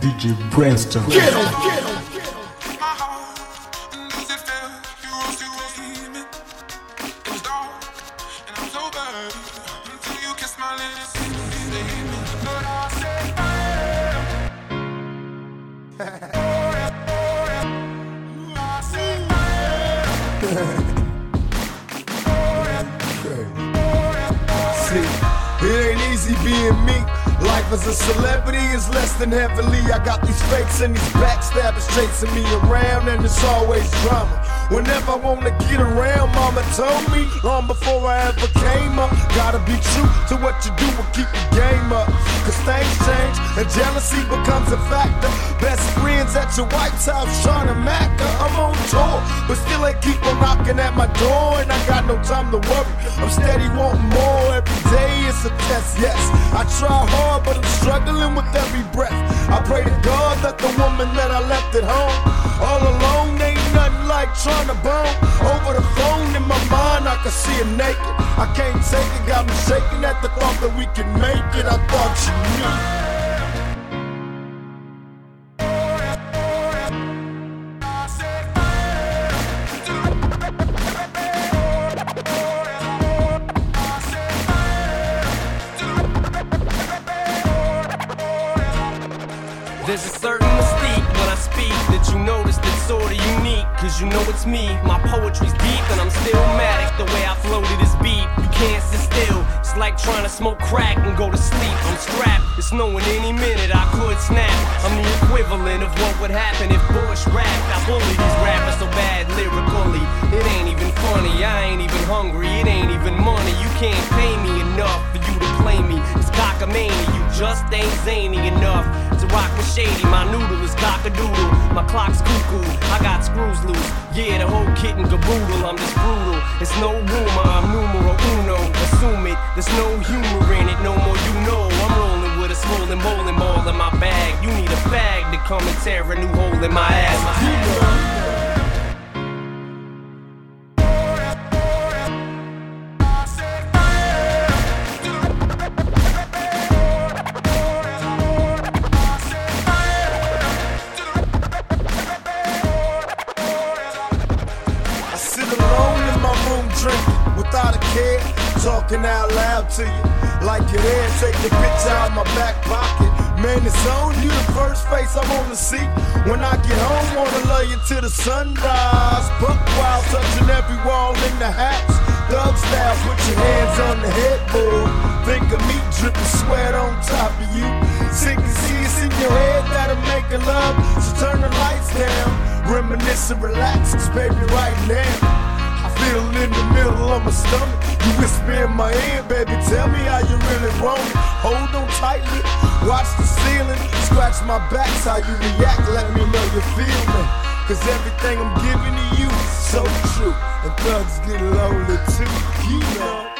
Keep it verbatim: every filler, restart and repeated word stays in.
D J Brainstorm. Get him, get him. See, it ain't easy being me. Life as a celebrity is less than heavily. I got these fakes and these backstabbers chasing me around, and it's always drama. Whenever I wanna get around, mama told me long before I ever came up, gotta be true to what you do and keep the game up. Cause things change and jealousy becomes a factor. Best friends at your White House trying to mack her. I'm on tour, but still they keep on knocking at my door, and I got no time to worry. I'm steady wanting more. Every day it's a test, yes. I try hard, but I'm struggling with every breath. I pray to God that the woman that I left at home all alone ain't nothing like trying to bone. Over the phone in my mind I can see her naked. I can't take it, got me shaking at the thought that we can make it. I thought you knew. There's a certain mystique when I speak that you notice that's sorta unique. Cause you know it's me, my poetry's deep and I'm still matic. The way I flow to this beat, you can't sit still. It's like trying to smoke crack and go to sleep. I'm strapped, it's knowing any minute I could snap. I'm the equivalent of what would happen if Bush rapped. I bully these rappers so bad lyrically, it ain't even funny. I ain't even hungry, it ain't even money. You can't pay me enough for you to play me. It's cockamania, you just ain't zany enough to rock with Shady. My noodle is cock-a-doodle, my clock's cuckoo, I got screws loose. Yeah, the whole kit and caboodle, I'm just brutal. It's no rumor, I'm numero uno. Assume it, there's no humor in it, no more you know. I'm rolling with a swollen bowling ball in my bag. You need a bag to come and tear a new hole in my ass. My drinking without a care, talking out loud to you like you're there. Take the picture out my back pocket. Man, it's on you, the first face I wanna see. When I get home, wanna love you till the sunrise. Buck wild, touching every wall in the house. Thug style, put your hands on the headboard. Think of me dripping sweat on top of you. Sick and see it's in your head that I'm making love. So turn the lights down, reminisce and relax, cause baby right now feel in the middle of my stomach. You whisper in my ear, baby, tell me how you really want it. Hold on tightly, watch the ceiling, scratch my back's how you react, let me know you feel me. Cause everything I'm giving to you is so true, and thugs get lonely too, you know.